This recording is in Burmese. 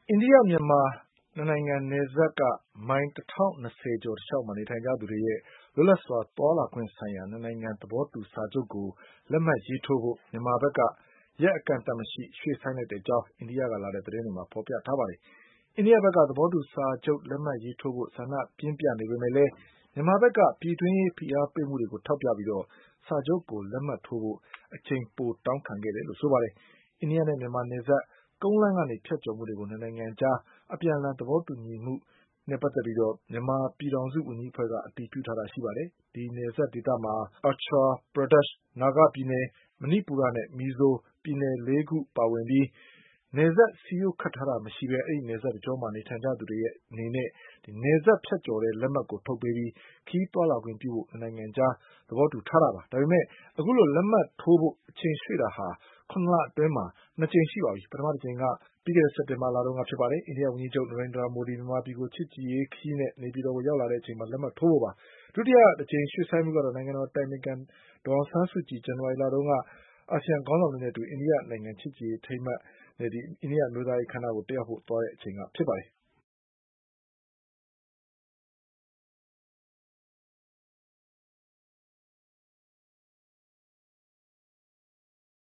အိန္ဒိယ-မြန်မာနှစ်နိုင်ငံနယ်စပ်ကမိုင် 1020 ကျော်တလျှောက်မှာနေထိုင်ကြသူတွေရဲ့လွတ်လပ်စွာသွားလာခွင့်ဆိုင်ရာနှစ်နိုင်ငံသဘောတူစာချုပ်ကိုလက်မှတ်ရေးထိုးဖို့မြန်မာဘက်ကရက်အကန့်အသတ်မရှိရွှေ့ဆိုင်းလိုက်ကြောင်းအိန္ဒိယကလာတဲ့သတင်းတွေမှာဖေါ်ပြထားပါတယ်။အိန္ဒိယဘက်ကသဘောတူစာချုပ်လက်မှတ်ရေးထိုးဖို့ဆန္ဒပြင်းပြနေပေမဲ့လည်းမြန်မာဘက်ကပြည်တွင်းရေးဖိအားပေးမှုတွေကိုထောက်ပြပြီးစာချုပ်ကိုလက်မှတ်ထိုးဖို့အချိန်ပိုတောင်းခံခဲ့တယ်လို့ဆိုပါတယ်။အိန္ဒိယနဲ့မြန်မာနယ်စပ်ကုန်းလမ်းကနေဖြတ်ကျော်မှုတွေကိုနှစ်နိုင်ငံအကြားအပြန်အလှန်သဘောတူညီမှုနဲ့ပတ်သက်ပြီးမြန်မာပြည်ထောင်စုဝန်ကြီးအဖွဲ့ကအတည်ပြုထားတာရှိပါတယ်။ဒီနယ်စပ်ဒေသမှာAndhra Pradesh, Naga ပြည်နယ်၊ မဏိပူရနဲ့မီဇိုပြည်နယ်လေးခုပါဝင်ပြီးနယ်စပ်စည်းရိုးခတ်ထားတာမရှိဘဲအဲဒီနယ်စပ်တကြောမှာနေထိုင်ကြသူတွေအနေနဲ့နယ်စပ်ဖြတ်ကျော်တဲ့လက်မှတ်ကိုထုတ်ပေးပြီးခရီးသွားလာခွင့်ပြုဖို့နှစ်နိုင်ငံအကြားသဘောတူထားတာပါ။ဒါပေမဲ့အခုလိုလက်မှတ်ထိုးဖို့အချိန်ရွှေ့တာဟာ၇လအတွင်းမှာနှစ်ကြိမ်ရှိပါပြီ။ပထမတကြိမ်ကပြီးခဲ့တဲ့စက်တင်ဘာလတုန်းကဖြစ်ပါတယ်။အိန္ဒိယဝန်ကြီးချုပ်နရိန်ဒရာမိုဒီမြန်မာပြည်ကိုချစ်ကြည်ရေးခရီးနဲ့နေပြည်တော်ကိုရောက်လာတဲ့အချိန်မှာလက်မှတ်ထိုးဖို့ပါ။ဒုတိယအကြိမ်ရွှေ့ဆိုင်းမှုကတော့နိုင်ငံတော်အတိုင်ပင်ခံဒေါ်အောင်ဆန်းစုကြည်ဇန်နဝါရီလတုန်းကအာဆီယံခေါင်းဆောင်တွေနဲ့အတူအိန္ဒိယနိုင်ငံချစ်ကြည်ရေးအထိမ်းအမှတ်အိန္ဒိယအမျိုးသားရေးအခမ်းအနားကိုတက်ရောက်ဖို့သွားတဲ့အချိန်ကဖြစ်ပါတယ်